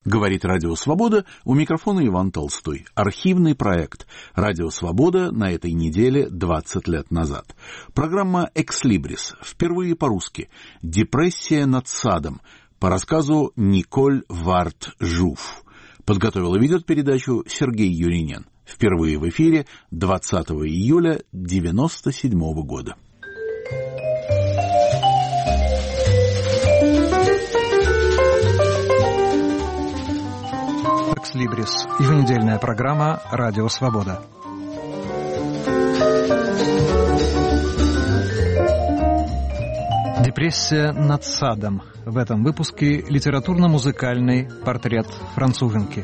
Говорит Радио Свобода, у микрофона Иван Толстой. Архивный проект Радио Свобода на этой неделе 20 лет назад. Программа «Экслибрис», впервые по-русски. «Депрессия над садом», по рассказу Николь Вард-Жуф. Подготовил и ведет передачу Сергей Юринен. Впервые в эфире 20 июля 1997 года. «Экслибрис» — еженедельная программа «Радио Свобода». «Депрессия над садом». В этом выпуске литературно-музыкальный портрет француженки.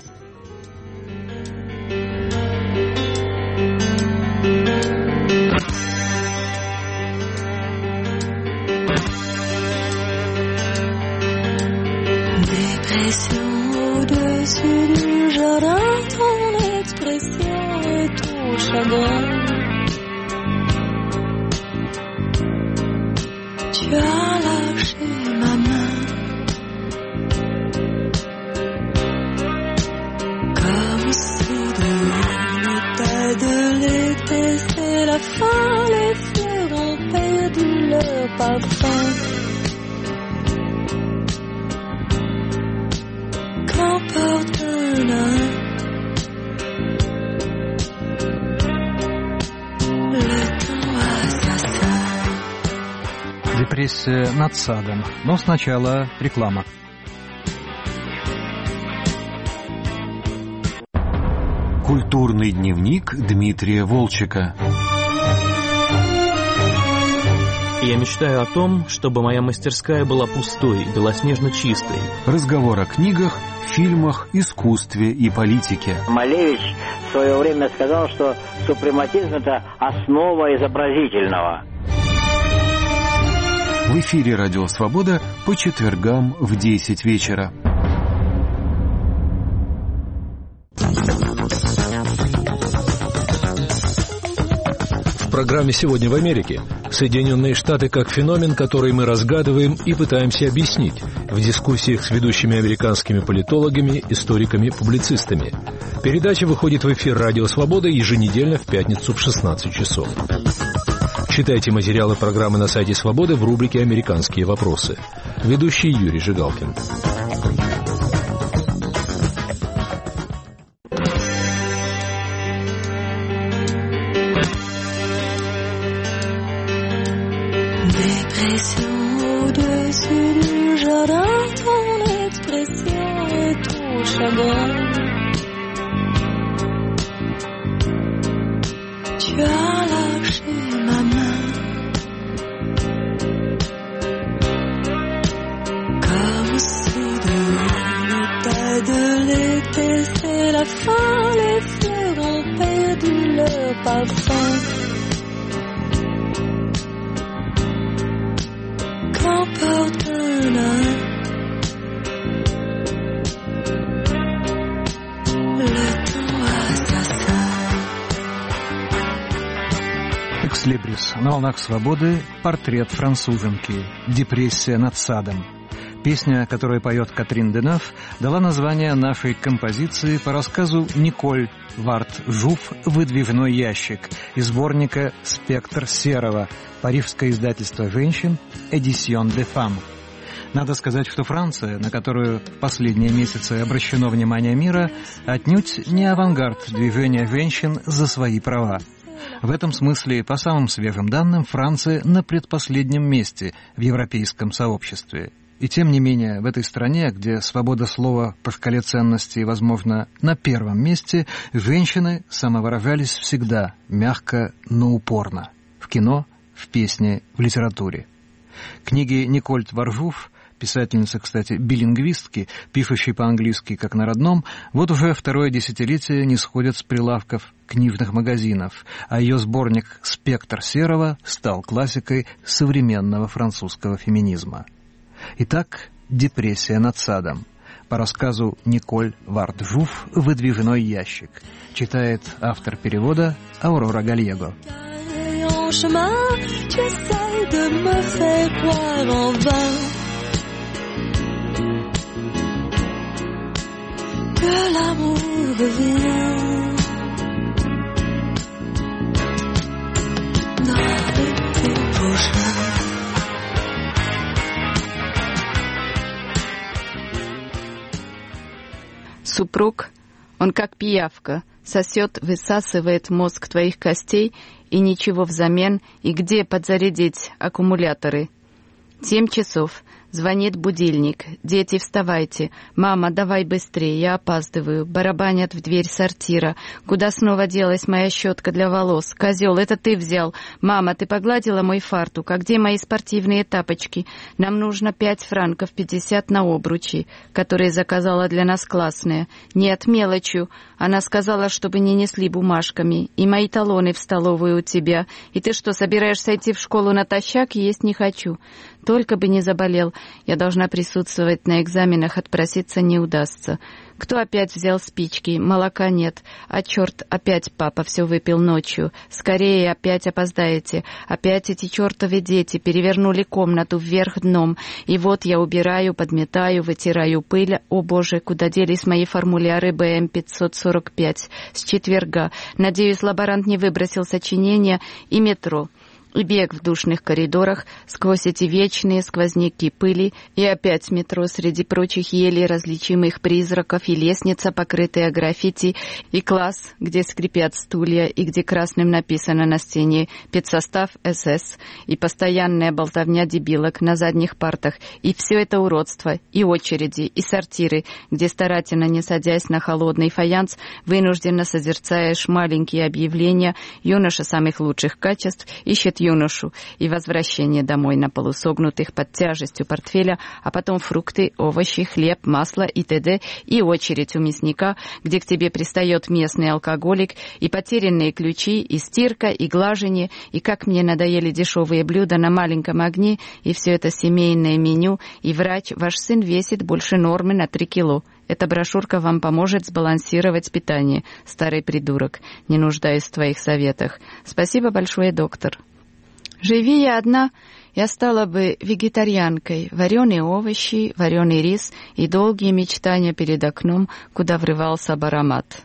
Au-dessus du jardin, ton expression est tout chagrin. Tu as lâché ma main, comme si de l'unité de l'été c'est la fin, les fleurs ont perdu leur parfum. Депрессия над садом. Но сначала реклама. Культурный дневник Дмитрия Волчека. Я мечтаю о том, чтобы моя мастерская была пустой, белоснежно чистой. Разговор о книгах, фильмах, искусстве и политике. Малевич в свое время сказал, что супрематизм — это основа изобразительного. В эфире «Радио Свобода» по четвергам в 10 вечера. В программе «Сегодня в Америке» Соединенные Штаты как феномен, который мы разгадываем и пытаемся объяснить в дискуссиях с ведущими американскими политологами, историками, публицистами. Передача выходит в эфир «Радио Свобода» еженедельно в пятницу в 16 часов. Читайте материалы программы на сайте «Свободы» в рубрике «Американские вопросы». Ведущий Юрий Жигалкин. «Экслибрис» на волнах свободы, портрет француженки, депрессия над садом. Песня, которую поет Катрин Денев, дала название нашей композиции по рассказу Николь Вард-Жуф «Выдвижной ящик» из сборника «Спектр серого», парижское издательство женщин «Édition des femmes». Надо сказать, что Франция, на которую в последние месяцы обращено внимание мира, отнюдь не авангард движения женщин за свои права. В этом смысле, по самым свежим данным, Франция на предпоследнем месте в европейском сообществе. И тем не менее, в этой стране, где свобода слова по шкале ценностей, возможно, на первом месте, женщины самовыражались всегда, мягко, но упорно. В кино, в песне, в литературе. Книги Николь Вард-Жуф, писательницы, кстати, билингвистки, пишущей по-английски как на родном, вот уже второе десятилетие не сходят с прилавков книжных магазинов, а ее сборник «Спектр серого» стал классикой современного французского феминизма. Итак, «Депрессия над садом». По рассказу Николь Вард-Жуф «Выдвижной ящик». Читает автор перевода Аурора Гальего. que l'amour revient dans l'été prochain. Супруг, он как пиявка, сосет, высасывает мозг твоих костей и ничего взамен, и где подзарядить аккумуляторы. 7 часов. Звонит будильник. Дети, вставайте. Мама, давай быстрее, я опаздываю. Барабанят в дверь сортира. Куда снова делась моя щетка для волос? Козел, это ты взял. Мама, ты погладила мой фартук? А где мои спортивные тапочки? Нам нужно 5 франков 50 на обручи, которые заказала для нас классная. Нет, мелочью. Она сказала, чтобы не несли бумажками. И мои талоны в столовую у тебя. И ты что, собираешься идти в школу натощак? Есть не хочу. Только бы не заболел. Я должна присутствовать на экзаменах, отпроситься не удастся. Кто опять взял спички? Молока нет. А черт, опять папа все выпил ночью. Скорее, опять опоздаете. Опять эти чертовы дети перевернули комнату вверх дном. И вот я убираю, подметаю, вытираю пыль. О боже, куда делись мои формуляры БМ-545 с четверга? Надеюсь, лаборант не выбросил сочинения. И метро. И бег в душных коридорах, сквозь эти вечные сквозняки пыли, и опять метро среди прочих еле различимых призраков, и лестница, покрытая граффити, и класс, где скрипят стулья, и где красным написано на стене «Педсостав СС», и постоянная болтовня дебилок на задних партах, и все это уродство, и очереди, и сортиры, где старательно не садясь на холодный фаянс, вынужденно созерцаешь маленькие объявления, юноша самых лучших качеств ищет юношу, и возвращение домой на полусогнутых под тяжестью портфеля, а потом фрукты, овощи, хлеб, масло и т.д. И очередь у мясника, где к тебе пристает местный алкоголик, и потерянные ключи, и стирка, и глажение, и как мне надоели дешевые блюда на маленьком огне, и все это семейное меню, и врач, ваш сын весит больше нормы на 3 кило. Эта брошюрка вам поможет сбалансировать питание, старый придурок. Не нуждаюсь в твоих советах. Спасибо большое, доктор. Живи я одна, я стала бы вегетарианкой. Вареные овощи, вареный рис и долгие мечтания перед окном, куда врывался бы аромат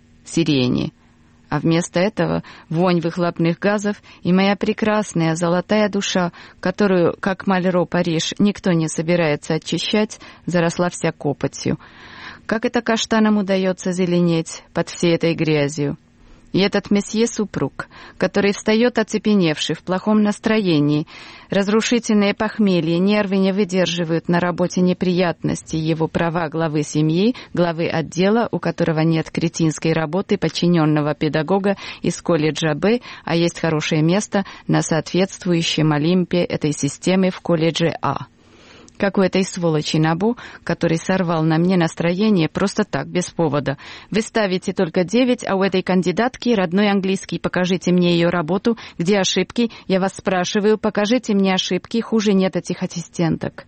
сирени. А вместо этого вонь выхлопных газов и моя прекрасная золотая душа, которую, как Мальро Париж, никто не собирается очищать, заросла вся копотью. Как это каштанам удается зеленеть под всей этой грязью? И этот месье-супруг, который встает оцепеневший, в плохом настроении, разрушительное похмелье, нервы не выдерживают на работе неприятности, его права главы семьи, главы отдела, у которого нет кретинской работы подчиненного педагога из колледжа Б, а есть хорошее место на соответствующем Олимпе этой системы в колледже А. Как у этой сволочи Набу, который сорвал на мне настроение просто так, без повода. Вы ставите только 9, а у этой кандидатки родной английский. Покажите мне ее работу, где ошибки. Я вас спрашиваю, покажите мне ошибки, хуже нет этих ассистенток.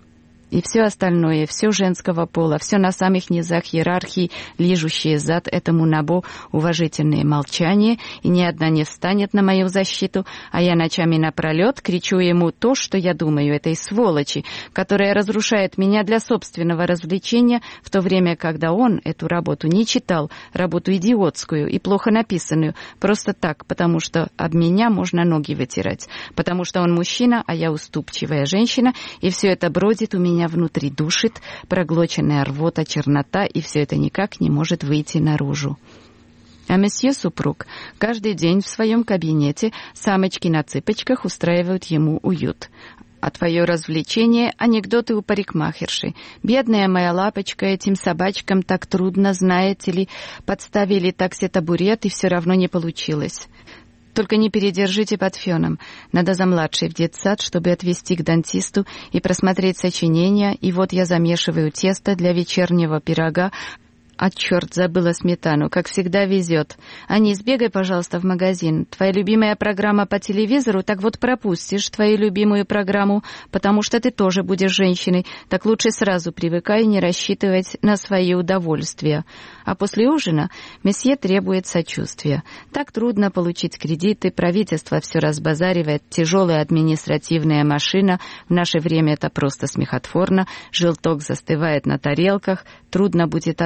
И все остальное, все женского пола, все на самых низах иерархии, лижущие зад этому Набу, уважительное молчание, и ни одна не встанет на мою защиту, а я ночами напролет кричу ему то, что я думаю, этой сволочи, которая разрушает меня для собственного развлечения, в то время, когда он эту работу не читал, работу идиотскую и плохо написанную, просто так, потому что об меня можно ноги вытирать, потому что он мужчина, а я уступчивая женщина, и все это бродит у меня внутри, душит, проглоченная рвота, чернота, и все это никак не может выйти наружу. А месье-супруг каждый день в своем кабинете самочки на цыпочках устраивают ему уют. А твое развлечение — анекдоты у парикмахерши. Бедная моя лапочка, этим собачкам так трудно, знаете ли, подставили такси-табурет, и все равно не получилось. Только не передержите под феном. Надо за младшей в детсад, чтобы отвезти к дантисту и просмотреть сочинения. И вот я замешиваю тесто для вечернего пирога. А черт, забыла сметану. Как всегда везет. Ани, сбегай, пожалуйста, в магазин. Твоя любимая программа по телевизору, так вот пропустишь твою любимую программу, потому что ты тоже будешь женщиной. Так лучше сразу привыкай не рассчитывать на свои удовольствия. А после ужина месье требует сочувствия. Так трудно получить кредиты, правительство все разбазаривает, тяжелая административная машина. В наше время это просто смехотворно. Желток застывает на тарелках, трудно будет отмыть.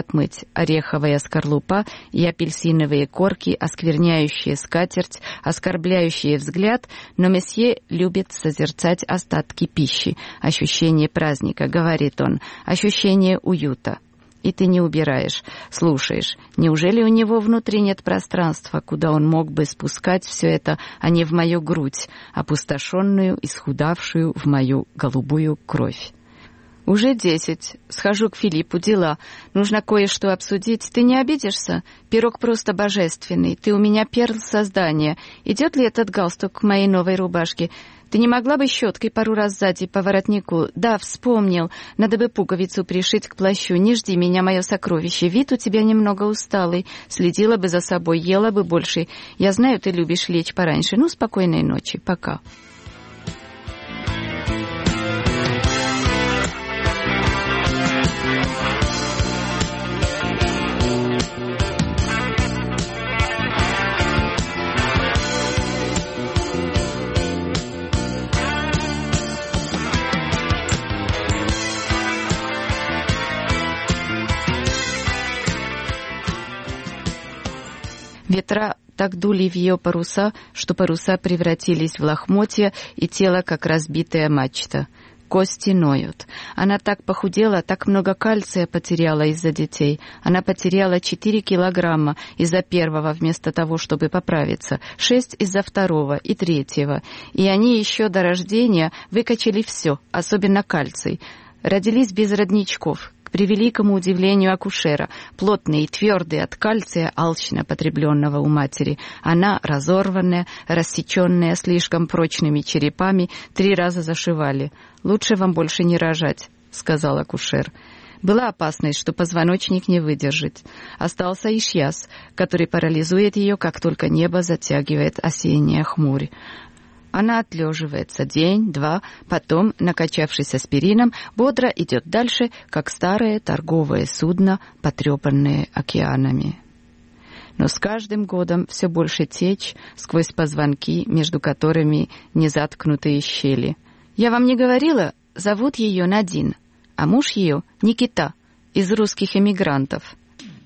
есть ореховая скорлупа и апельсиновые корки, оскверняющие скатерть, оскорбляющие взгляд, но месье любит созерцать остатки пищи. Ощущение праздника, говорит он, ощущение уюта. И ты не убираешь, слушаешь. Неужели у него внутри нет пространства, куда он мог бы спускать все это, а не в мою грудь, опустошенную, исхудавшую в мою голубую кровь? Уже 10. Схожу к Филиппу, дела. Нужно кое-что обсудить. Ты не обидишься? Пирог просто божественный. Ты у меня перл создания. Идет ли этот галстук к моей новой рубашке? Ты не могла бы щеткой пару раз сзади по воротнику? Да, вспомнил. Надо бы пуговицу пришить к плащу. Не жди меня, мое сокровище. Вид у тебя немного усталый. Следила бы за собой, ела бы больше. Я знаю, ты любишь лечь пораньше. Ну, спокойной ночи. Пока. Ветра так дули в ее паруса, что паруса превратились в лохмотья, и тело, как разбитая мачта. Кости ноют. Она так похудела, так много кальция потеряла из-за детей. Она потеряла 4 килограмма из-за первого, вместо того, чтобы поправиться, 6 из-за второго и третьего. И они еще до рождения выкачали все, особенно кальций. Родились без родничков. К превеликому удивлению акушера, плотные и твердые от кальция, алчно потребленного у матери. Она, разорванная, рассеченная слишком прочными черепами, 3 раза зашивали. «Лучше вам больше не рожать», — сказал акушер. Была опасность, что позвоночник не выдержит. Остался ишьяс, который парализует ее, как только небо затягивает осенняя хмурь. Она отлеживается день-два, потом, накачавшись аспирином, бодро идет дальше, как старое торговое судно, потрепанное океанами. Но с каждым годом все больше течь сквозь позвонки, между которыми незаткнутые щели. Я вам не говорила, зовут ее Надин, а муж ее Никита, из русских эмигрантов.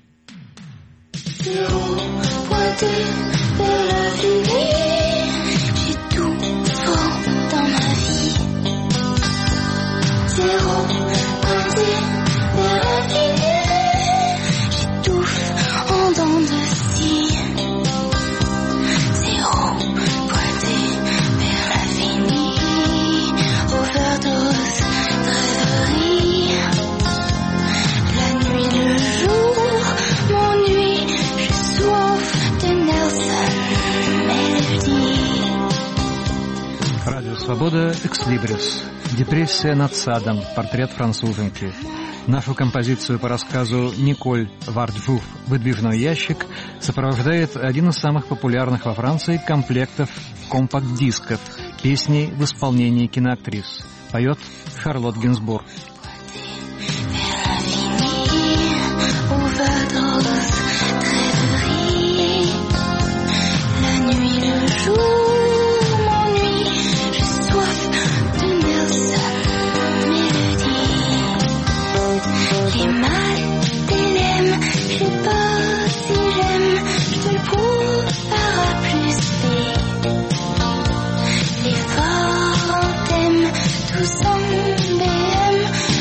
«Свобода экслибрис», «Депрессия над садом», «Портрет француженки». Нашу композицию по рассказу Николь Варджуф «Выдвижной ящик» сопровождает один из самых популярных во Франции комплектов компакт-дисков «Песни в исполнении киноактрис». Поет Шарлотт Гинзбург. Tous en BM,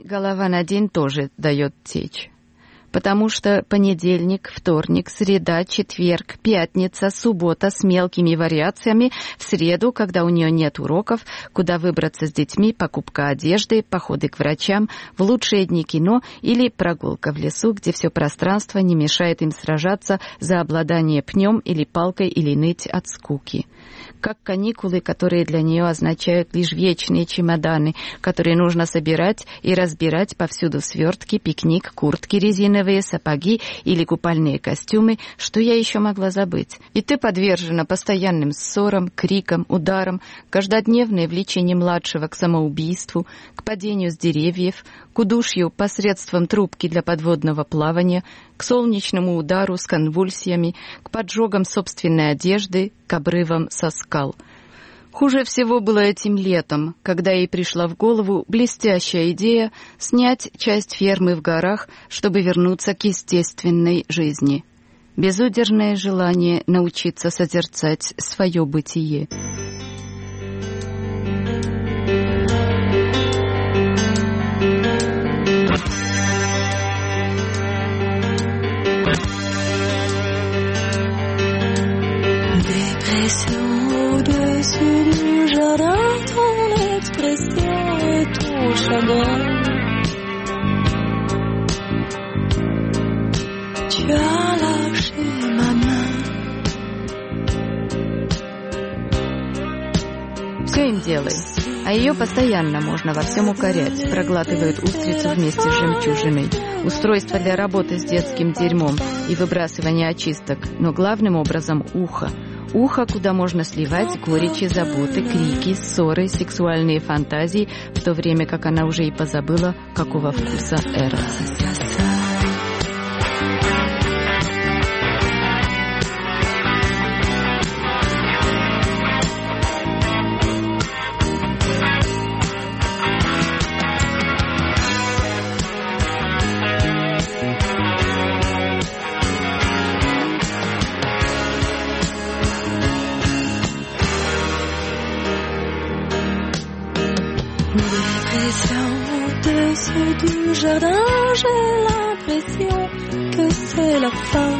голова Надин тоже дает течь. Потому что понедельник, вторник, среда, четверг, пятница, суббота с мелкими вариациями, в среду, когда у нее нет уроков, куда выбраться с детьми, покупка одежды, походы к врачам, в лучшие дни кино или прогулка в лесу, где все пространство не мешает им сражаться за обладание пнем или палкой или ныть от скуки. Как каникулы, которые для нее означают лишь вечные чемоданы, которые нужно собирать и разбирать повсюду свертки, пикник, куртки резиновые, сапоги или купальные костюмы, что я еще могла забыть. И ты подвержена постоянным ссорам, крикам, ударам, каждодневное влечение младшего к самоубийству, к падению с деревьев, к удушью посредством трубки для подводного плавания, к солнечному удару с конвульсиями, к поджогам собственной одежды, к обрывам со скал. Хуже всего было этим летом, когда ей пришла в голову блестящая идея снять часть фермы в горах, чтобы вернуться к естественной жизни. Безудержное желание научиться созерцать свое бытие. Au-dessus du jardin, ton expression est ton chagrin. Tu as lâché ma main. Все им делай, а ее постоянно можно во всем укорять. Проглатывают устрицу вместе с жемчужиной, устройство для работы с детским дерьмом и выбрасывания очисток, но главным образом ухо. Ухо, куда можно сливать горечи, заботы, крики, ссоры, сексуальные фантазии, в то время как она уже и позабыла, какого вкуса Эрос. Au-dessus du jardin, j'ai l'impression que c'est la fin.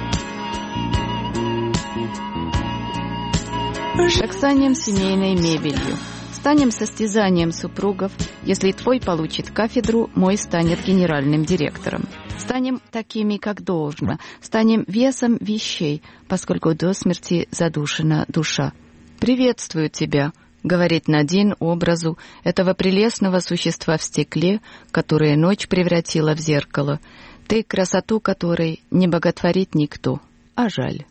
Так станем семейной мебелью. Станем состязанием супругов. Если твой получит кафедру, мой станет генеральным директором. Станем такими, как должно. Станем весом вещей, поскольку до смерти задушена душа. «Приветствую тебя», — говорит Надин образу этого прелестного существа в стекле, которое ночь превратила в зеркало. Ты, красоту которой не боготворит никто, а жаль.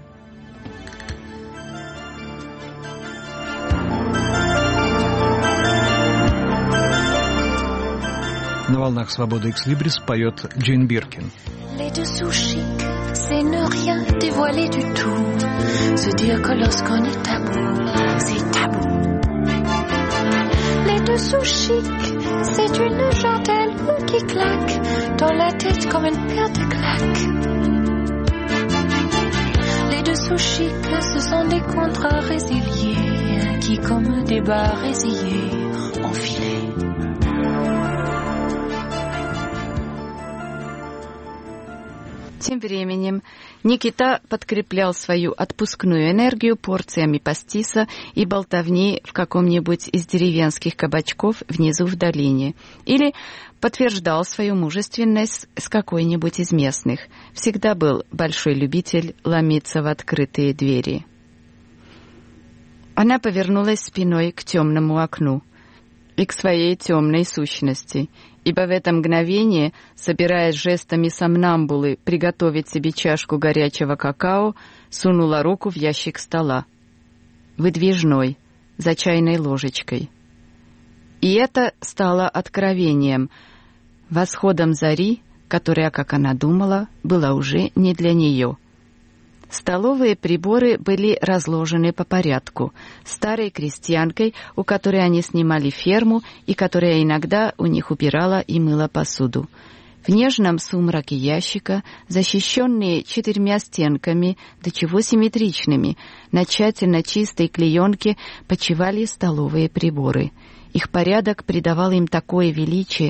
На волнах «Свободы Экслибрис» поет Джейн Биркин. Les dessous chics, c'est ne rien dévoiler du tout. Se dire que lorsqu'on est tabou, c'est tabou. Les dessous chics, c'est une jartelle qui claque dans la tête comme une paire de claques. Les dessous chics, ce sont des contrats résiliés qui, comme des bas résillés, ont filé. Тем временем Никита подкреплял свою отпускную энергию порциями пастиса и болтовни в каком-нибудь из деревенских кабачков внизу в долине, или подтверждал свою мужественность с какой-нибудь из местных. Всегда был большой любитель ломиться в открытые двери. Она повернулась спиной к темному окну и к своей темной сущности, ибо в это мгновение, собираясь жестами сомнамбулы приготовить себе чашку горячего какао, сунула руку в ящик стола, выдвижной, за чайной ложечкой. И это стало откровением, восходом зари, которая, как она думала, была уже не для нее. Столовые приборы были разложены по порядку. Старой крестьянкой, у которой они снимали ферму и которая иногда у них убирала и мыла посуду. В нежном сумраке ящика, защищенные 4 стенками, до чего симметричными, на тщательно чистой клеенке почивали столовые приборы. Их порядок придавал им такое величие,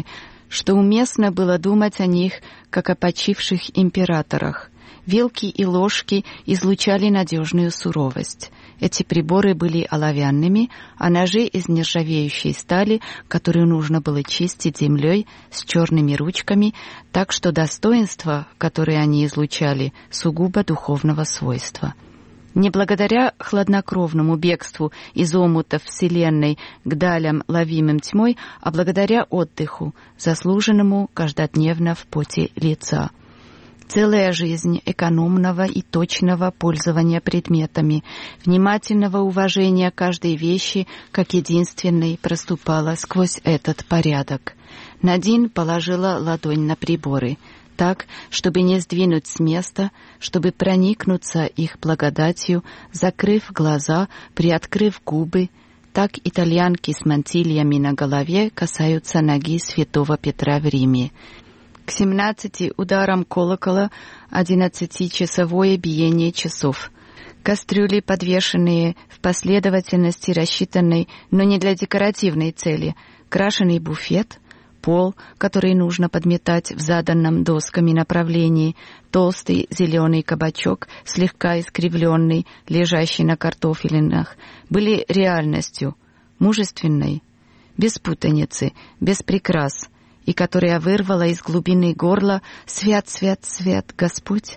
что уместно было думать о них, как о почивших императорах. Вилки и ложки излучали надежную суровость. Эти приборы были оловянными, а ножи из нержавеющей стали, которую нужно было чистить землей с черными ручками, так что достоинства, которые они излучали, сугубо духовного свойства. Не благодаря хладнокровному бегству из омутов Вселенной к далям, ловимым тьмой, а благодаря отдыху, заслуженному каждодневно в поте лица. Целая жизнь экономного и точного пользования предметами, внимательного уважения каждой вещи как единственной проступала сквозь этот порядок. Надин положила ладонь на приборы, так, чтобы не сдвинуть с места, чтобы проникнуться их благодатью, закрыв глаза, приоткрыв губы. Так итальянки с мантильями на голове касаются ноги святого Петра в Риме. К 17 ударам колокола 11-часовое биение часов. Кастрюли, подвешенные в последовательности рассчитанной, но не для декоративной цели, крашеный буфет, пол, который нужно подметать в заданном досками направлении, толстый зеленый кабачок, слегка искривленный, лежащий на картофелинах, были реальностью, мужественной, без путаницы, без прикрас, и которая вырвала из глубины горла «Свят, свят, свят, Господь».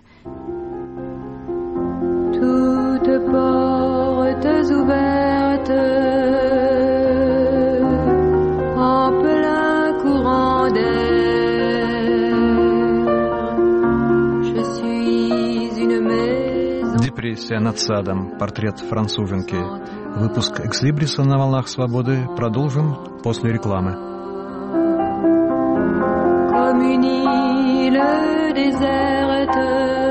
Toutes portes ouvertes en plein courant d'air. Je suis une maison. Депрессия над садом. Портрет француженки. Выпуск «Экслибриса» на волнах свободы продолжим после рекламы. Comme une île déserte.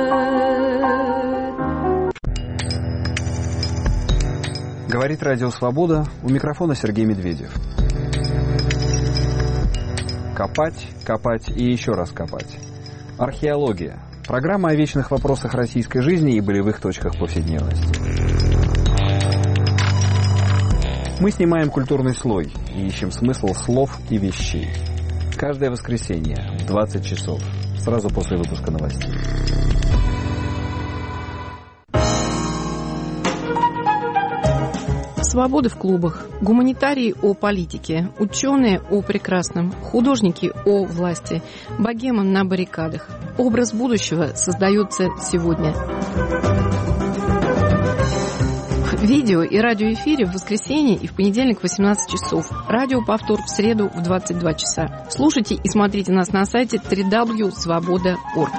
Говорит Радио Свобода, у микрофона Сергей Медведев. Копать, копать и еще раз копать. Археология. Программа о вечных вопросах российской жизни и болевых точках повседневности. Мы снимаем культурный слой и ищем смысл слов и вещей. Каждое воскресенье в 20 часов, сразу после выпуска новостей. Свобода в клубах, гуманитарии о политике, ученые о прекрасном, художники о власти, богема на баррикадах. Образ будущего создается сегодня. Видео и радиоэфире в воскресенье и в понедельник в 18 часов. Радиоповтор в среду в 22 часа. Слушайте и смотрите нас на сайте www.svoboda.org.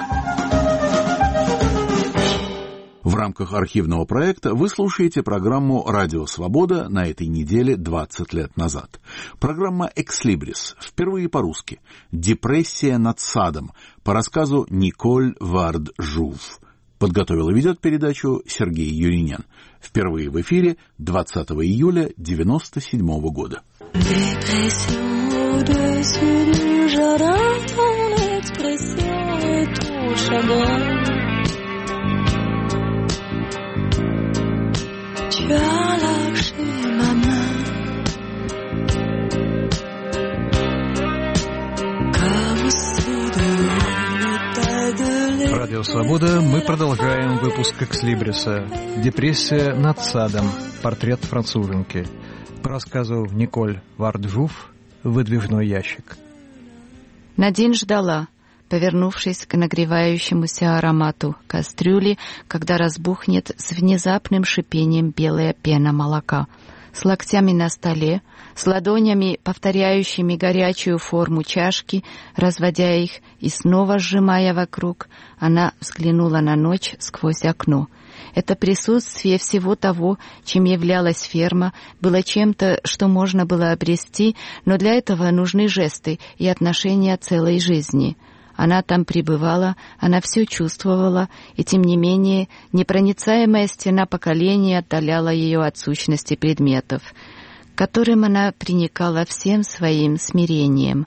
В рамках архивного проекта вы слушаете программу «Радио Свобода» на этой неделе 20 лет назад. Программа «Экслибрис», впервые по-русски. «Депрессия над садом», по рассказу Николь Вард-Жув. Подготовил и ведет передачу Сергей Юринен. Впервые в эфире 20 июля 1997 года. Радио Свобода, мы продолжаем выпуск «Экслибриса». Депрессия над садом. Портрет француженки. По рассказу Николь Вард-Жув «Выдвижной ящик». Надин ждала, повернувшись к нагревающемуся аромату кастрюли, когда разбухнет с внезапным шипением белая пена молока. С локтями на столе, с ладонями, повторяющими горячую форму чашки, разводя их и снова сжимая вокруг, она взглянула на ночь сквозь окно. Это присутствие всего того, чем являлась ферма, было чем-то, что можно было обрести, но для этого нужны жесты и отношения целой жизни. Она там пребывала, она все чувствовала, и тем не менее непроницаемая стена поколения отдаляла ее от сущности предметов, к которым она приникала всем своим смирением.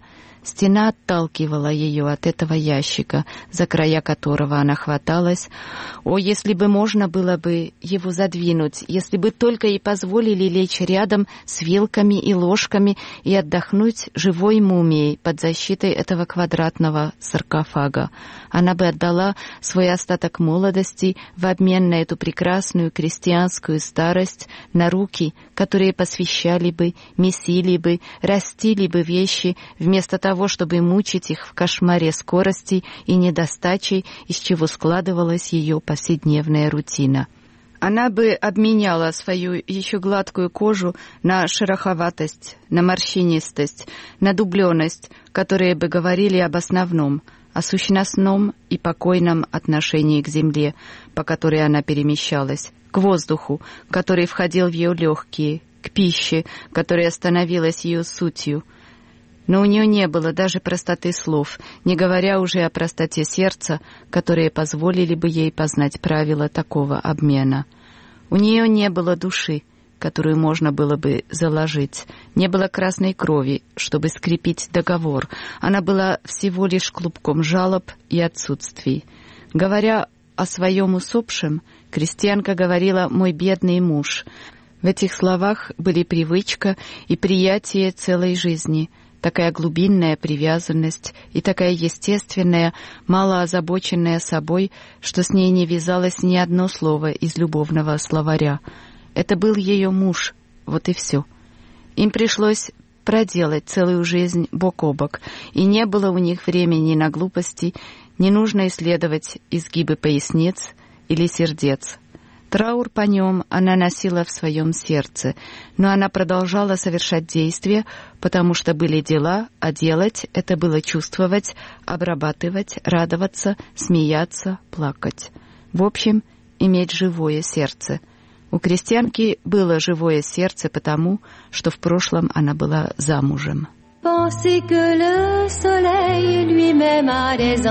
Стена отталкивала ее от этого ящика, за края которого она хваталась. О, если бы можно было бы его задвинуть, если бы только ей позволили лечь рядом с вилками и ложками и отдохнуть живой мумией под защитой этого квадратного саркофага. Она бы отдала свой остаток молодости в обмен на эту прекрасную крестьянскую старость, на руки, которые посвящали бы, месили бы, растили бы вещи, вместо того, чтобы мучить их в кошмаре скорости и недостачей, из чего складывалась ее повседневная рутина. Она бы обменяла свою еще гладкую кожу на шероховатость, на морщинистость, на дубленность, которые бы говорили об основном, о сущностном и покойном отношении к земле, по которой она перемещалась, к воздуху, который входил в ее легкие, к пище, которая становилась ее сутью. Но у нее не было даже простоты слов, не говоря уже о простоте сердца, которые позволили бы ей познать правила такого обмена. У нее не было души, которую можно было бы заложить, не было красной крови, чтобы скрепить договор. Она была всего лишь клубком жалоб и отсутствий. Говоря о своем усопшем, крестьянка говорила «мой бедный муж». В этих словах были привычка и приятие целой жизни, такая глубинная привязанность и такая естественная, мало озабоченная собой, что с ней не вязалось ни одно слово из любовного словаря. Это был ее муж, вот и все. Им пришлось проделать целую жизнь бок о бок, и не было у них времени на глупости, не нужно исследовать изгибы поясниц или сердец. Траур по нем она носила в своем сердце, но она продолжала совершать действия, потому что были дела, а делать — это было чувствовать, обрабатывать, радоваться, смеяться, плакать. В общем, иметь живое сердце. У крестьянки было живое сердце потому, что в прошлом она была замужем. Pensez que le soleil lui-même a des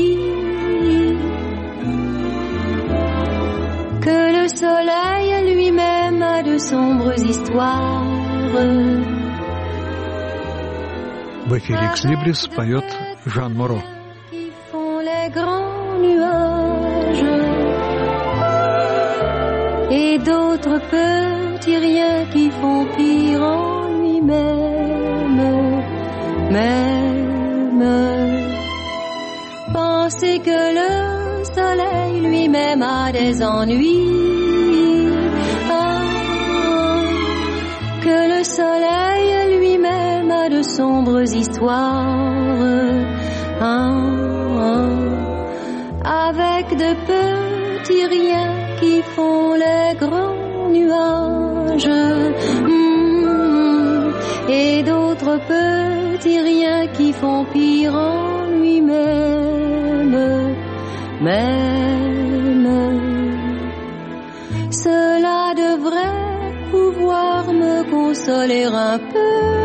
ennuis, que le soleil lui-même a de sombres histoires. В эфире «Экслибрис» поет Жан Моро. Qui font les grands nuages et d'autres petits riens qui font pire en lui-même. Pensez que le soleil lui-même a des ennuis, que le soleil lui-même a de sombres histoires, avec de petits riens qui font les grands nuages, et d'autres petits riens qui font pire en lui-même. Cela devrait pouvoir me consoler un peu.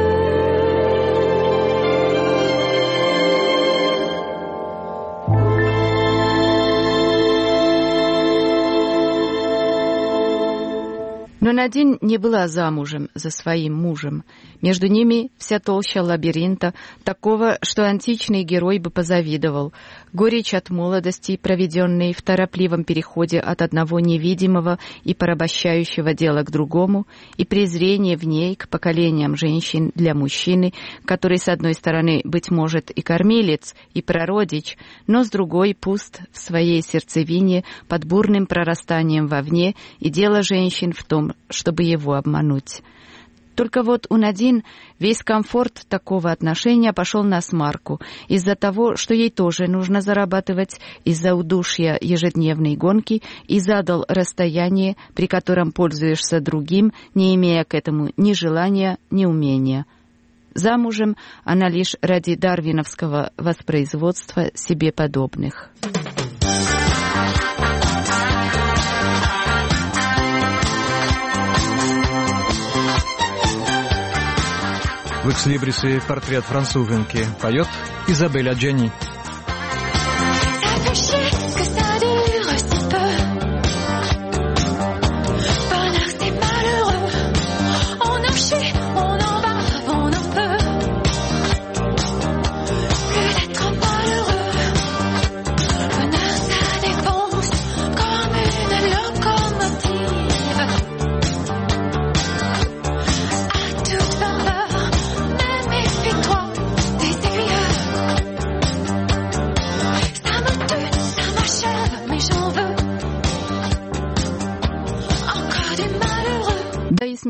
Но Надин не была замужем за своим мужем. Между ними вся толща лабиринта, такого, что античный герой бы позавидовал. Горечь от молодости, проведенной в торопливом переходе от одного невидимого и порабощающего дела к другому, и презрение в ней к поколениям женщин для мужчины, который, с одной стороны, быть может, и кормилец, и прародич, но с другой пуст в своей сердцевине под бурным прорастанием вовне, и дело женщин в том, чтобы его обмануть. Только вот у Надин весь комфорт такого отношения пошел насмарку из-за того, что ей тоже нужно зарабатывать, из-за удушья ежедневной гонки, и задал расстояние, при котором пользуешься другим, не имея к этому ни желания, ни умения. Замужем она лишь ради дарвиновского воспроизводства себе подобных. В «Экслибрисе» портрет француженки поет Изабель Аджани.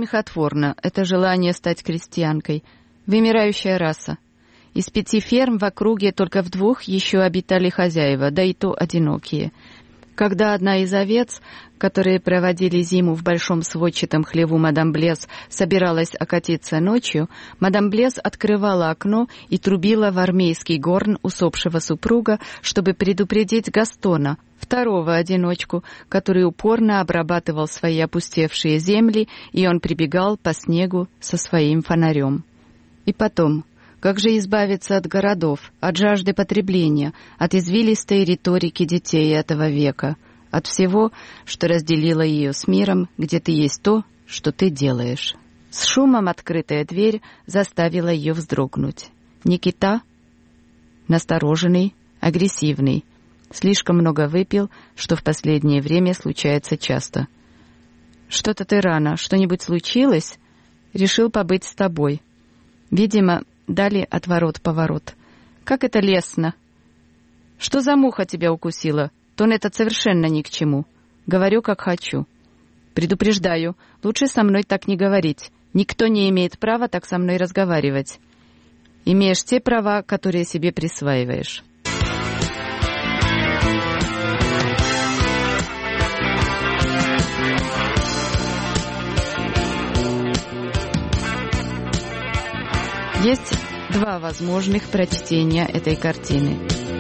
смехотворно, это желание стать крестьянкой. Вымирающая раса. Из 5 ферм в округе только в 2 еще обитали хозяева, да и то одинокие. Когда одна из овец, которые проводили зиму в большом сводчатом хлеву мадам Блес, собиралась окатиться ночью, мадам Блес открывала окно и трубила в армейский горн усопшего супруга, чтобы предупредить Гастона, второго одиночку, который упорно обрабатывал свои опустевшие земли, и он прибегал по снегу со своим фонарем. И потом... Как же избавиться от городов, от жажды потребления, от извилистой риторики детей этого века, от всего, что разделило ее с миром, где ты есть то, что ты делаешь? С шумом открытая дверь заставила ее вздрогнуть. Никита, настороженный, агрессивный, слишком много выпил, что в последнее время случается часто. «Что-то ты рано, что-нибудь случилось? Решил побыть с тобой. Видимо, дали отворот-поворот. Как это лестно! Что за муха тебя укусила? Тон этот совершенно ни к чему. Говорю, как хочу. Предупреждаю, лучше со мной так не говорить. Никто не имеет права так со мной разговаривать. Имеешь те права, которые себе присваиваешь». Есть 2 возможных прочтения этой картины.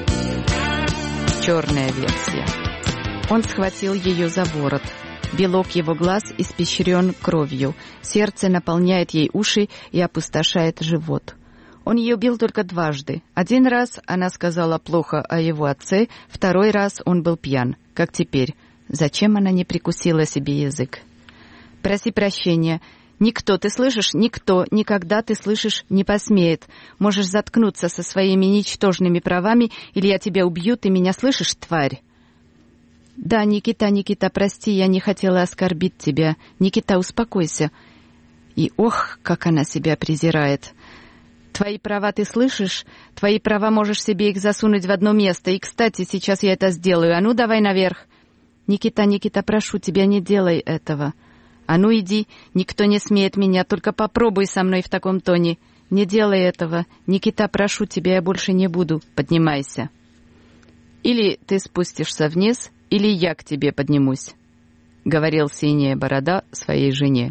Черная версия. Он схватил ее за ворот. Белок его глаз испещрен кровью. Сердце наполняет ей уши и опустошает живот. Он ее бил только дважды. 1 раз она сказала плохо о его отце, 2 раз он был пьян, как теперь. Зачем она не прикусила себе язык? «Проси прощения. Никто, ты слышишь? Никто, никогда, ты слышишь, не посмеет. Можешь заткнуться со своими ничтожными правами, или я тебя убью, ты меня слышишь, тварь?» «Да, Никита, Никита, прости, я не хотела оскорбить тебя. Никита, успокойся». И ох, как она себя презирает. «Твои права ты слышишь? Твои права можешь себе их засунуть в одно место. И, кстати, сейчас я это сделаю. А ну, давай наверх». «Никита, Никита, прошу тебя, не делай этого». «А ну иди, никто не смеет меня, только попробуй со мной в таком тоне. Не делай этого. Никита, прошу тебя, я больше не буду. Поднимайся. Или ты спустишься вниз, или я к тебе поднимусь», — говорил синяя борода своей жене.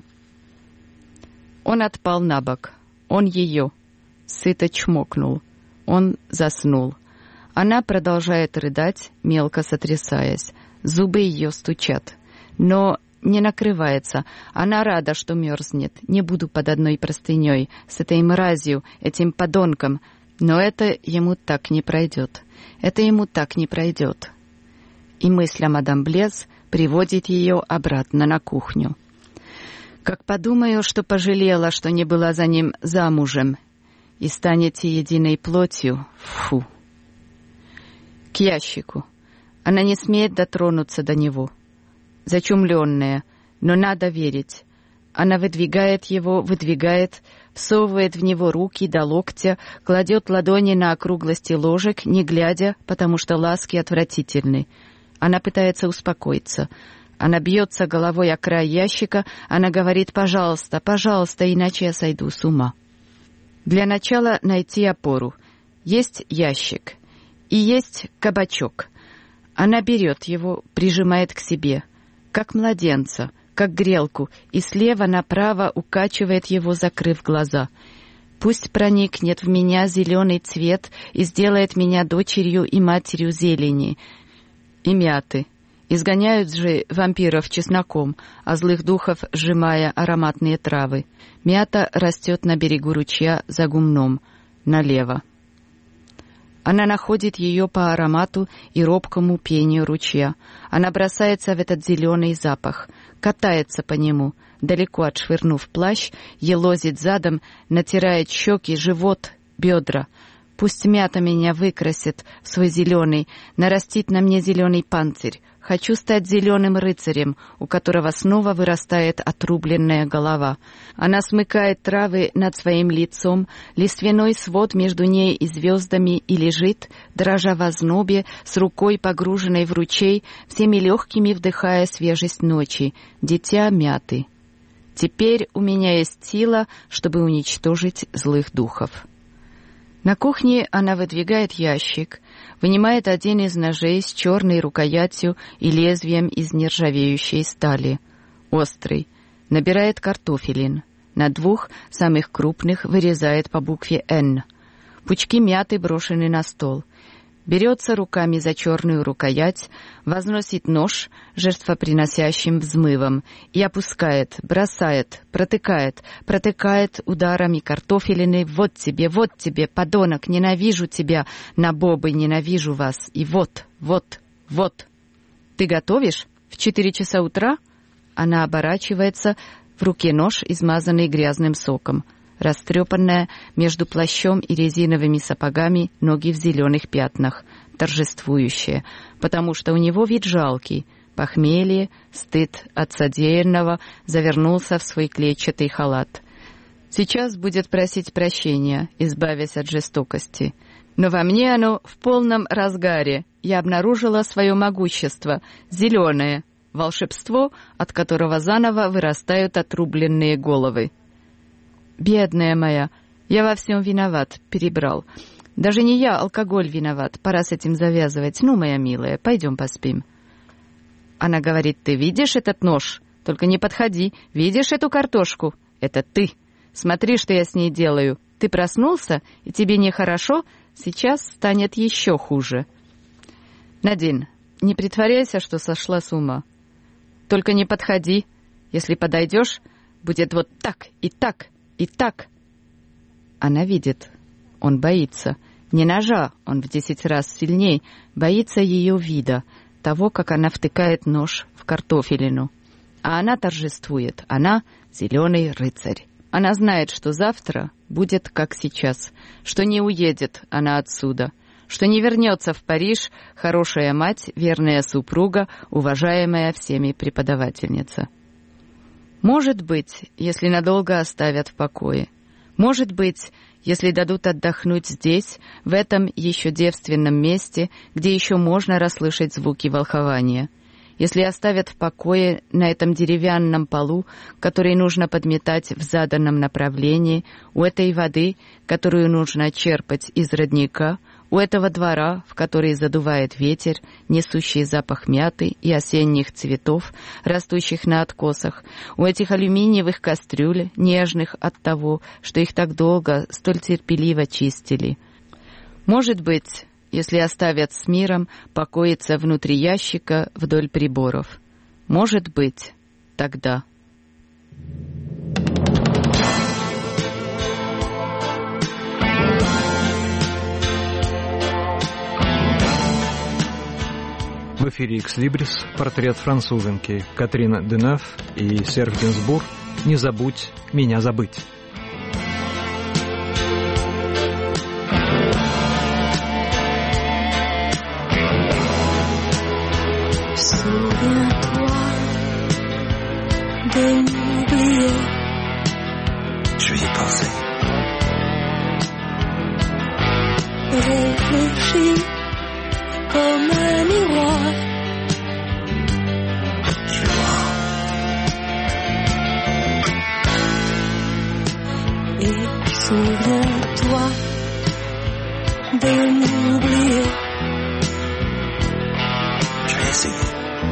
Он отпал на бок. Он ее. Сыто чмокнул. Он заснул. Она продолжает рыдать, мелко сотрясаясь. Зубы ее стучат. Но не накрывается. Она рада, что мерзнет. Не буду под одной простыней с этой мразью, этим подонком. Но это ему так не пройдет. Это ему так не пройдет. И мысль о мадам Блес приводит ее обратно на кухню. Как подумаю, что пожалела, что не была за ним замужем, и станете единой плотью, фу. К ящику. Она не смеет дотронуться до него. Зачумленная, но надо верить. Она выдвигает его, всовывает в него руки до локтя, кладет ладони на округлости ложек, не глядя, потому что ласки отвратительны. Она пытается успокоиться. Она бьется головой о край ящика, она говорит: «Пожалуйста, пожалуйста, иначе я сойду с ума». Для начала найти опору. Есть ящик и есть кабачок. Она берет его, прижимает к себе, как младенца, как грелку, и слева направо укачивает его, закрыв глаза. Пусть проникнет в меня зеленый цвет и сделает меня дочерью и матерью зелени и мяты. Изгоняют же вампиров чесноком, а злых духов сжимая ароматные травы. Мята растет на берегу ручья за гумном, налево. Она находит ее по аромату и робкому пению ручья. Она бросается в этот зеленый запах, катается по нему, далеко отшвырнув плащ, елозит задом, натирает щеки, живот, бедра. Пусть мята меня выкрасит в свой зеленый, нарастит на мне зеленый панцирь. Хочу стать зеленым рыцарем, у которого снова вырастает отрубленная голова. Она смыкает травы над своим лицом, лиственной свод между ней и звездами, и лежит, дрожа в ознобе, с рукой погруженной в ручей, всеми легкими вдыхая свежесть ночи, дитя мяты. Теперь у меня есть сила, чтобы уничтожить злых духов. На кухне она выдвигает ящик, вынимает один из ножей с черной рукоятью и лезвием из нержавеющей стали, острый, набирает картофелин, на 2 самых крупных вырезает по букве «Н». Пучки мяты брошены на стол. Берется руками за черную рукоять, возносит нож жертвоприносящим взмывом и опускает, бросает, протыкает ударами картофелины. Вот тебе, подонок, ненавижу тебя, набобы, ненавижу вас. И вот. Ты готовишь? В 4 часа утра? Она оборачивается, в руке нож, измазанный грязным соком. Растрепанная между плащом и резиновыми сапогами, ноги в зеленых пятнах, торжествующая, потому что у него вид жалкий. Похмелье, стыд от содеянного, завернулся в свой клетчатый халат. Сейчас будет просить прощения, избавясь от жестокости. Но во мне оно в полном разгаре. Я обнаружила свое могущество, зеленое, волшебство, от которого заново вырастают отрубленные головы. «Бедная моя, я во всем виноват, перебрал. Даже не я, алкоголь виноват, пора с этим завязывать. Ну, моя милая, пойдем поспим». Она говорит: «Ты видишь этот нож? Только не подходи. Видишь эту картошку? Это ты. Смотри, что я с ней делаю. Ты проснулся, и тебе нехорошо? Сейчас станет еще хуже. Надин, не притворяйся, что сошла с ума. Только не подходи. Если подойдешь, будет вот так и так. И так». Она видит. Он боится. Не ножа, он в 10 раз сильней. Боится ее вида, того, как она втыкает нож в картофелину. А она торжествует. Она зеленый рыцарь. Она знает, что завтра будет как сейчас, что не уедет она отсюда, что не вернется в Париж хорошая мать, верная супруга, уважаемая всеми преподавательница. Может быть, если надолго оставят в покое. Может быть, если дадут отдохнуть здесь, в этом еще девственном месте, где еще можно расслышать звуки волхования. Если оставят в покое на этом деревянном полу, который нужно подметать в заданном направлении, у этой воды, которую нужно черпать из родника, у этого двора, в который задувает ветер, несущий запах мяты и осенних цветов, растущих на откосах, у этих алюминиевых кастрюль, нежных от того, что их так долго, столь терпеливо чистили. Может быть, если оставят с миром, покоиться внутри ящика вдоль приборов. Может быть, тогда. В эфире «Экслибрис», портрет француженки Катрин Денев и Серж Гинзбург «Не забудь меня забыть». De m'oublier. Je vais y penser. Réfléchis comme un miroir. Je vais voir. Et souviens-toi de m'oublier. Je vais essayer.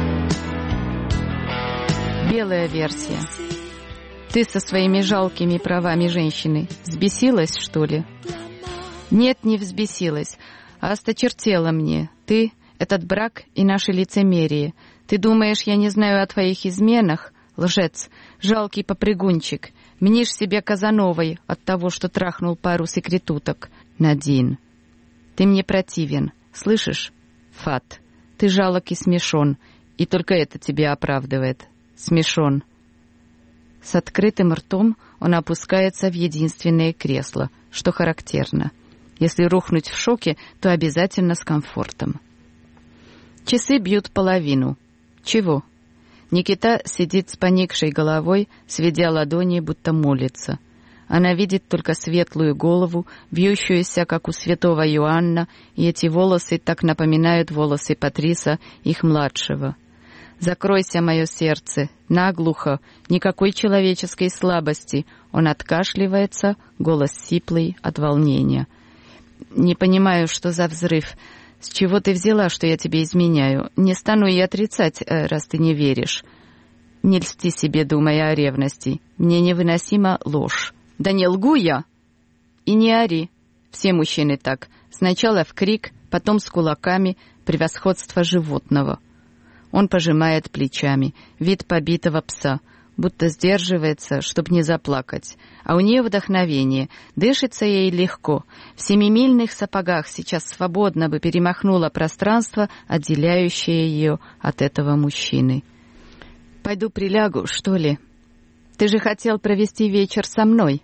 Белая версия. Ты со своими жалкими правами женщины взбесилась, что ли? Нет, не взбесилась, а осточертела мне. Ты, этот брак и наше лицемерие. Ты думаешь, я не знаю о твоих изменах? Лжец, жалкий попрыгунчик. Мнишь себя Казановой от того, что трахнул пару секретуток. Надин, ты мне противен, слышишь? Фат, ты жалок и смешон, и только это тебя оправдывает. Смешон. С открытым ртом он опускается в единственное кресло, что характерно. Если рухнуть в шоке, то обязательно с комфортом. Часы бьют половину. Чего? Никита сидит с поникшей головой, сведя ладони, будто молится. Она видит только светлую голову, вьющуюся, как у святого Иоанна, и эти волосы так напоминают волосы Патриса, их младшего. Закройся, мое сердце, наглухо, никакой человеческой слабости. Он откашливается, голос сиплый от волнения. Не понимаю, что за взрыв. С чего ты взяла, что я тебе изменяю? Не стану и отрицать, раз ты не веришь. Не льсти себе, думая о ревности. Мне невыносима ложь. Да не лгу я. И не ори. Все мужчины так. Сначала в крик, потом с кулаками, превосходство животного. Он пожимает плечами, вид побитого пса, будто сдерживается, чтобы не заплакать. А у нее вдохновение, дышится ей легко. В 7-мильных сапогах сейчас свободно бы перемахнуло пространство, отделяющее ее от этого мужчины. «Пойду прилягу, что ли? Ты же хотел провести вечер со мной?»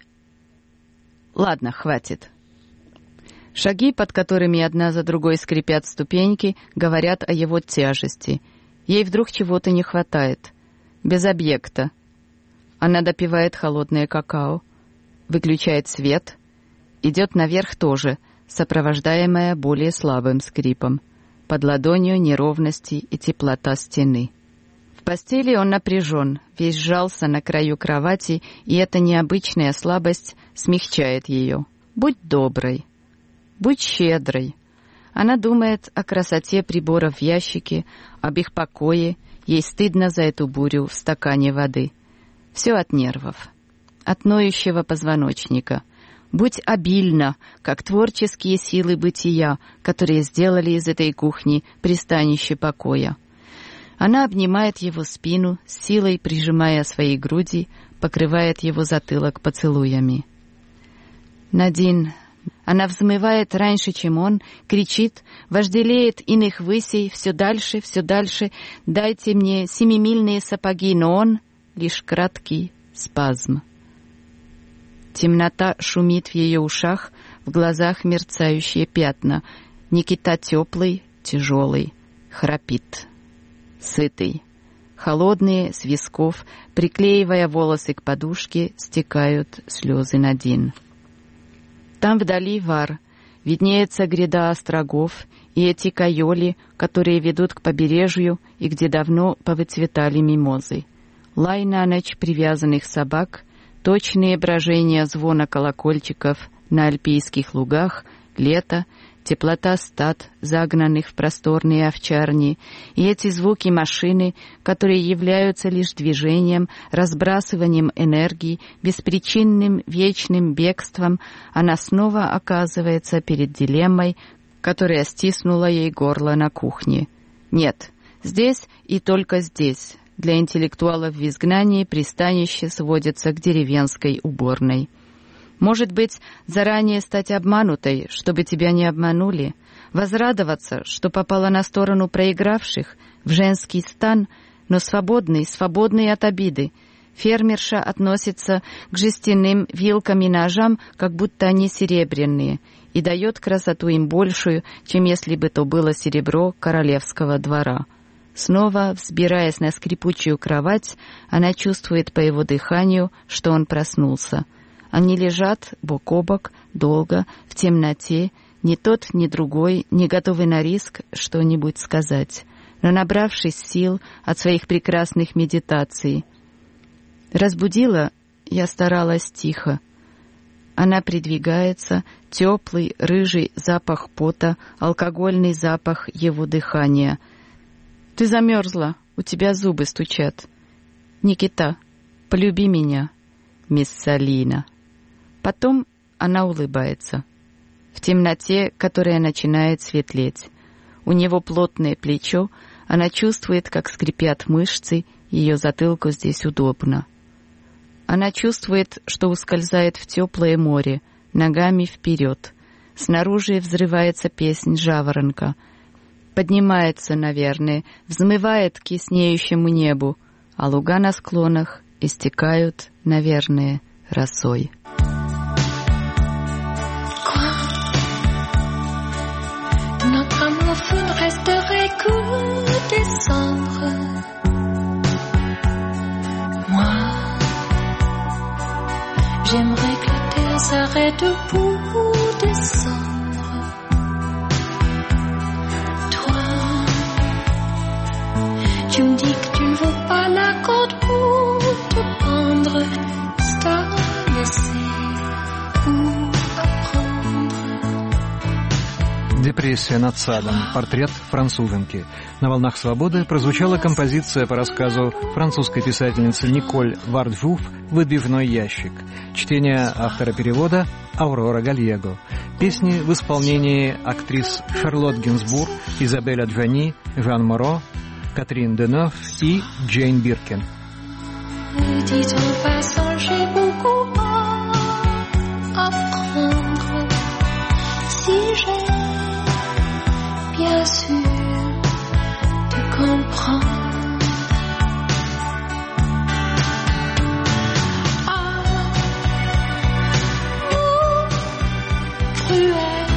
«Ладно, хватит». Шаги, под которыми одна за другой скрипят ступеньки, говорят о его тяжести. Ей вдруг чего-то не хватает. Без объекта. Она допивает холодное какао, выключает свет, идет наверх тоже, сопровождаемая более слабым скрипом. Под ладонью неровности и теплота стены. В постели он напряжен, весь сжался на краю кровати, и эта необычная слабость смягчает ее. Будь доброй, будь щедрой. Она думает о красоте приборов в ящике, об их покое, ей стыдно за эту бурю в стакане воды. Все от нервов, от ноющего позвоночника. Будь обильна, как творческие силы бытия, которые сделали из этой кухни пристанище покоя. Она обнимает его спину, с силой прижимая свои груди, покрывает его затылок поцелуями. Надин... Она взмывает раньше, чем он, кричит, вожделеет иных высей, все дальше, дайте мне 7-мильные сапоги, но он лишь краткий спазм. Темнота шумит в ее ушах, в глазах мерцающие пятна. Никита теплый, тяжелый, храпит, сытый. Холодные, с висков, приклеивая волосы к подушке, стекают слезы Надин. Там вдали Вар, виднеется гряда острогов и эти кайоли, которые ведут к побережью и где давно повыцветали мимозы. Лай на ночь привязанных собак, точные брожения звона колокольчиков на альпийских лугах, лето, теплота стад, загнанных в просторные овчарни, и эти звуки машины, которые являются лишь движением, разбрасыванием энергии, беспричинным вечным бегством, она снова оказывается перед дилеммой, которая стиснула ей горло на кухне. Нет, здесь и только здесь. Для интеллектуалов в изгнании пристанище сводится к деревенской уборной. Может быть, заранее стать обманутой, чтобы тебя не обманули, возрадоваться, что попала на сторону проигравших, в женский стан, но свободный от обиды. Фермерша относится к жестяным вилкам и ножам, как будто они серебряные, и дает красоту им большую, чем если бы то было серебро королевского двора. Снова, взбираясь на скрипучую кровать, она чувствует по его дыханию, что он проснулся. Они лежат бок о бок, долго, в темноте, ни тот, ни другой, не готовы на риск что-нибудь сказать, но набравшись сил от своих прекрасных медитаций. Разбудила, я старалась тихо. Она придвигается, теплый, рыжий запах пота, алкогольный запах его дыхания. «Ты замерзла, у тебя зубы стучат. Никита, полюби меня, мисс Салина». Потом она улыбается. В темноте, которая начинает светлеть. У него плотное плечо, она чувствует, как скрипят мышцы, ее затылку здесь удобно. Она чувствует, что ускользает в теплое море, ногами вперед. Снаружи взрывается песнь жаворонка. Поднимается, наверное, взмывает к яснеющему небу, а луга на склонах истекают, наверное, росой. Notre amour fou ne resterait qu'au décembre. Moi, j'aimerais que la terre s'arrête pour descendre. Toi, tu me dis que «Депрессия над садом. Портрет француженки». На «Волнах свободы» прозвучала композиция по рассказу французской писательницы Николь Вардвуф «Выдвижной ящик». Чтение автора перевода Аурора Гальего. Песни в исполнении актрис Шарлотт Гинзбург, Изабель Аджани, Жан Моро, Катрин Денев и Джейн Биркин. Si j'ai bien sûr de comprendre. Ah, nous, cruel,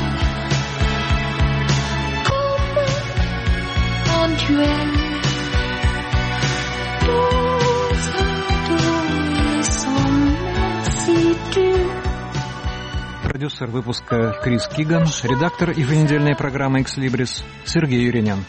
comme un duel, nous adolescents, merci du. Продюсер выпуска Крис Киган, редактор еженедельной программы «Экслибрис» Сергей Юринян.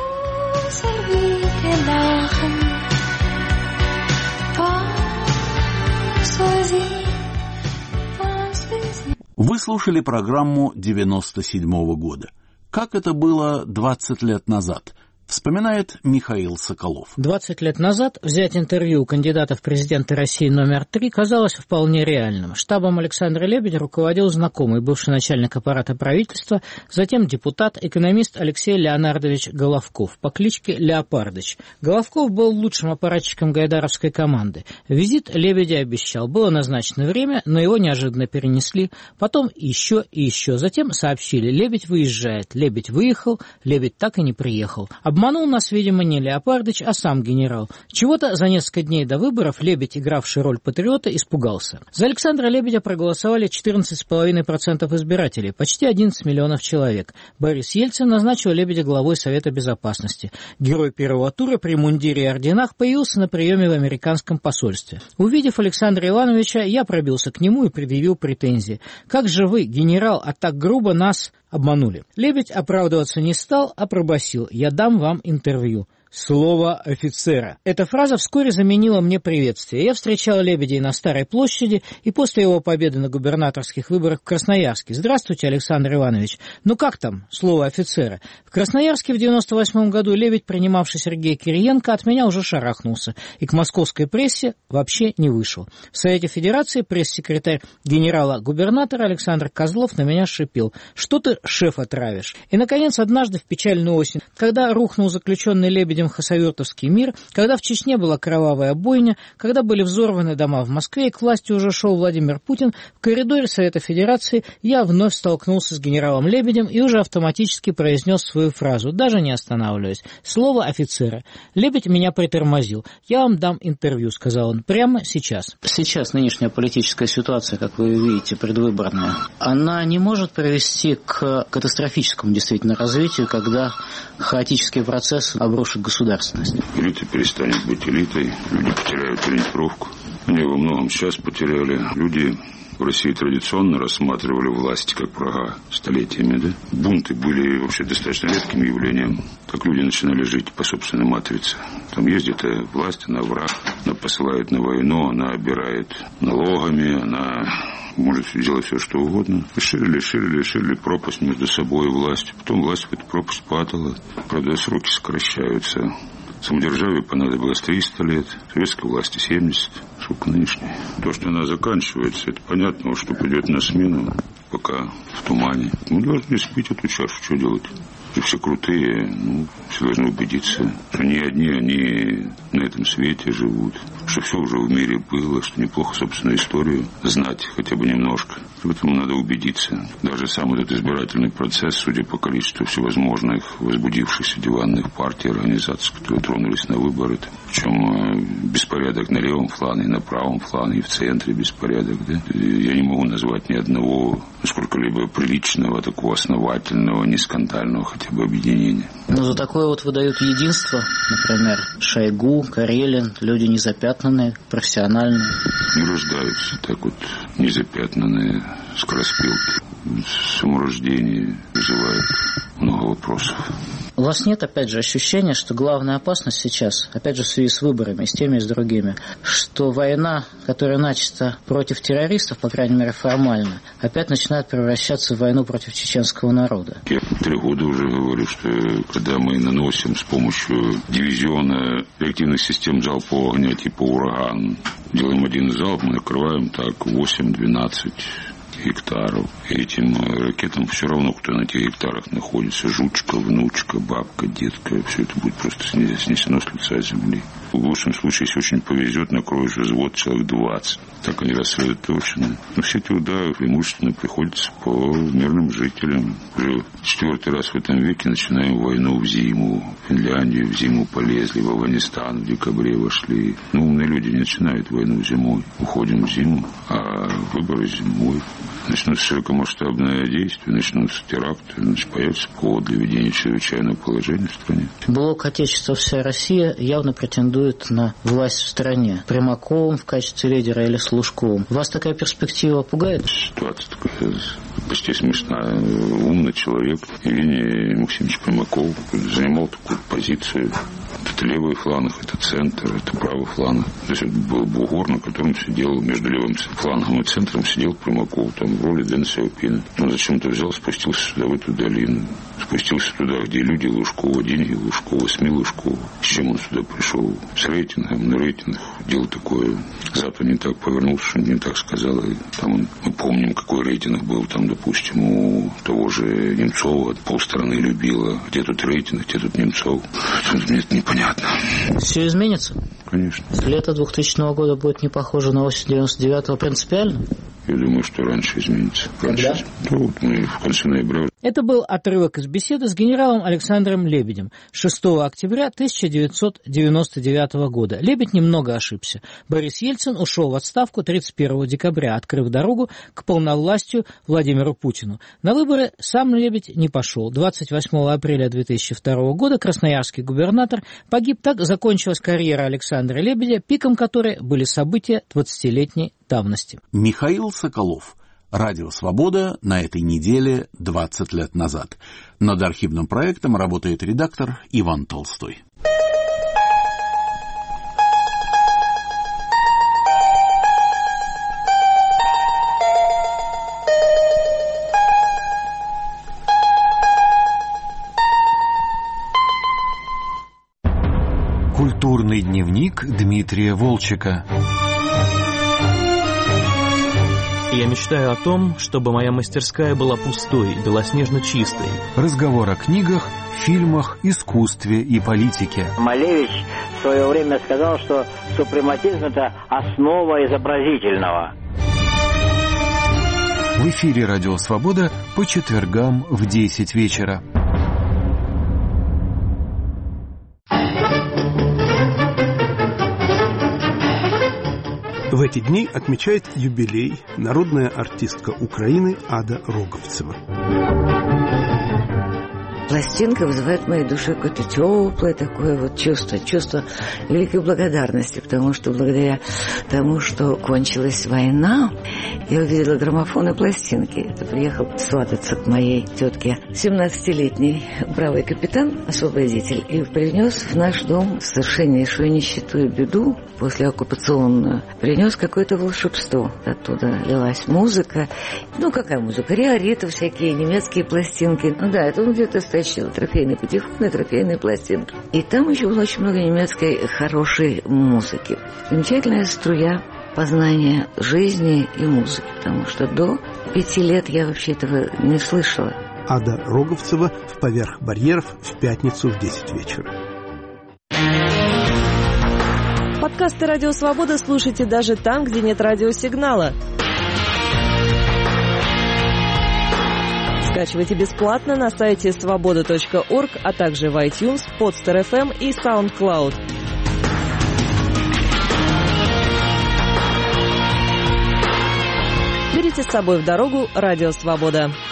Вы слушали программу 97-го года. Как это было 20 лет назад? Вспоминает Михаил Соколов. 20 лет назад взять интервью у кандидата в президенты России номер 3 казалось вполне реальным. Штабом Александра Лебедя руководил знакомый, бывший начальник аппарата правительства, затем депутат, экономист Алексей Леонардович Головков по кличке Леопардыч. Головков был лучшим аппаратчиком гайдаровской команды. Визит Лебедя обещал. Было назначено время, но его неожиданно перенесли. Потом еще и еще. Затем сообщили: Лебедь выезжает. Лебедь выехал, Лебедь так и не приехал. Обманул нас, видимо, не Леопардыч, а сам генерал. Чего-то за несколько дней до выборов Лебедь, игравший роль патриота, испугался. За Александра Лебедя проголосовали 14,5% избирателей, почти 11 миллионов человек. Борис Ельцин назначил Лебедя главой Совета Безопасности. Герой первого тура при мундире и орденах появился на приеме в американском посольстве. Увидев Александра Ивановича, я пробился к нему и предъявил претензии. «Как же вы, генерал, а так грубо нас обманули?» Лебедь оправдываться не стал, а пробасил: «Я дам вам интервью». Слово офицера. Эта фраза вскоре заменила мне приветствие. Я встречал Лебедя на Старой площади и после его победы на губернаторских выборах в Красноярске. «Здравствуйте, Александр Иванович. Ну как там, слово офицера?» В Красноярске в 98 году Лебедь, принимавший Сергея Кириенко, от меня уже шарахнулся и к московской прессе вообще не вышел. В Совете Федерации пресс-секретарь генерала-губернатора Александр Козлов на меня шипел: «Что ты, шефа, травишь?» И, наконец, однажды в печальную осень, когда рухнул заключенный Лебедем хасавюртовский мир, когда в Чечне была кровавая бойня, когда были взорваны дома в Москве и к власти уже шел Владимир Путин, в коридоре Совета Федерации я вновь столкнулся с генералом Лебедем и уже автоматически произнес свою фразу, даже не останавливаясь: «Слово офицера». Лебедь меня притормозил. «Я вам дам интервью», — сказал он, — «прямо сейчас». Сейчас нынешняя политическая ситуация, как вы видите, предвыборная, она не может привести к катастрофическому действительно развитию, когда хаотический процесс обрушит государственность. Элита перестанет быть элитой, люди потеряют ориентировку. Они во многом сейчас потеряли. Люди в России традиционно рассматривали власть как врага столетиями. Да? Бунты были вообще достаточно редким явлением. Так люди начинали жить по собственной матрице. Там ездит власть, она враг, она посылает на войну, она обирает налогами, она может делать все, что угодно. Ширили пропасть между собой и властью. Потом власть в эту пропасть падала. Правда, сроки сокращаются. Самодержавию понадобилось 300 лет, советской власти 70, сколько нынешней. То, что она заканчивается, это понятно, что придет на смену, пока в тумане. Мы должны спить эту чашу, что делать? Все крутые, все должны убедиться, что не одни они на этом свете живут, что все уже в мире было, что неплохо собственную историю знать хотя бы немножко. В этом надо убедиться. Даже сам этот избирательный процесс, судя по количеству всевозможных возбудившихся диванных партий, организаций, которые тронулись на выборы, причем беспорядок на левом фланге, на правом фланге, в центре беспорядок. Да? Я не могу назвать ни одного сколько-либо приличного, такого основательного, не скандального хотя бы объединения. Но за такое вот выдают единство, например, Шойгу, Карелин, люди незапятнанные, профессиональные. Не рождаются так вот незапятнанные скороспелки. Саморождение вызывает много вопросов. У вас нет, опять же, ощущения, что главная опасность сейчас, опять же, в связи с выборами, с теми и с другими, что война, которая начата против террористов, по крайней мере, формально, опять начинает превращаться в войну против чеченского народа? Я 3 года уже говорю, что когда мы наносим с помощью дивизиона реактивных систем залпового огня типа «Ураган», делаем один залп, мы накрываем так 8-12 гектаров. Этим ракетам все равно, кто на тех гектарах находится. Жучка, внучка, бабка, детка. Все это будет просто снесено с лица земли. В лучшем случае, если очень повезет, накроешь взвод человек 20. Так они рассредоточены. Но все эти удары преимущественно приходятся по мирным жителям. Уже 4-й раз в этом веке начинаем войну в зиму. В Финляндию в зиму полезли, в Афганистан в декабре вошли. Но умные люди не начинают войну зимой. Уходим в зиму, а выборы зимой. Начнутся широкомасштабное действие, начнутся теракты, появится повод для введения чрезвычайного положения в стране. Блок Отечества «Вся Россия» явно претендует на власть в стране. Примаковым в качестве лидера или с Лужковым. Вас такая перспектива пугает? Ситуация такая почти смешная. Умный человек Евгений Максимович Примаков занимал такую позицию. Это левый фланг, это центр, это правый фланг. То есть это был бугор, на котором сидел, между левым флангом и центром сидел Примаков, там в роли Дэн Сяопина. Он зачем-то взял, спустился сюда, в эту долину. Спустился туда, где люди Лужкова, деньги Лужкова, СМИ Лужкова. С чем он сюда пришел? С рейтингом, на рейтинг. Дело такое. Запад не так повернулся, что не так сказал. И там мы помним, какой рейтинг был там, допустим, у того же Немцова. Полстраны любила. Где тут рейтинг, где тут Немцов? Мне это непонятно. Все изменится? Конечно. Лето 2000 года будет не похоже на осень 99-го принципиально? Я думаю, что раньше изменится. Когда? Ну, вот мы в конце ноября. Это был отрывок из беседы с генералом Александром Лебедем 6 октября 1999 года. Лебедь немного ошибся. Борис Ельцин ушел в отставку 31 декабря, открыв дорогу к полновластию Владимиру Путину. На выборы сам Лебедь не пошел. 28 апреля 2002 года красноярский губернатор погиб. Так закончилась карьера Александра Лебедя, пиком которой были события 20-летней давности. Михаил Соколов. Радио «Свобода» на этой неделе 20 лет назад. Над архивным проектом работает редактор Иван Толстой. Культурный дневник Дмитрия Волчека. Я мечтаю о том, чтобы моя мастерская была пустой, белоснежно чистой. Разговор о книгах, фильмах, искусстве и политике. Малевич в свое время сказал, что супрематизм – это основа изобразительного. В эфире «Радио Свобода» по четвергам в 10 вечера. В эти дни отмечает юбилей народная артистка Украины Ада Роговцева. Пластинка вызывает в моей душе какое-то теплое такое вот чувство великой благодарности, потому что благодаря тому, что кончилась война, я увидела граммофон и пластинки. Это приехал свататься к моей тетке 17-летний бравый капитан, освободитель, и принес в наш дом совершеннейшую нищету и беду послеоккупационную. Принес какое-то волшебство. Оттуда лилась музыка. Ну, какая музыка? Риорита, всякие немецкие пластинки. Ну да, это он где-то стащил. Трофейные патефоны, трофейные пластинки. И там еще было очень много немецкой хорошей музыки. Замечательная струя познания жизни и музыки, потому что до 5 лет я вообще этого не слышала. Ада Роговцева в «Поверх барьеров» в пятницу в 10 вечера. Подкасты «Радио Свобода» слушайте даже там, где нет радиосигнала. Скачивайте бесплатно на сайте svoboda.org, а также в iTunes, Podster FM и SoundCloud. Берите с собой в дорогу «Радио Свобода».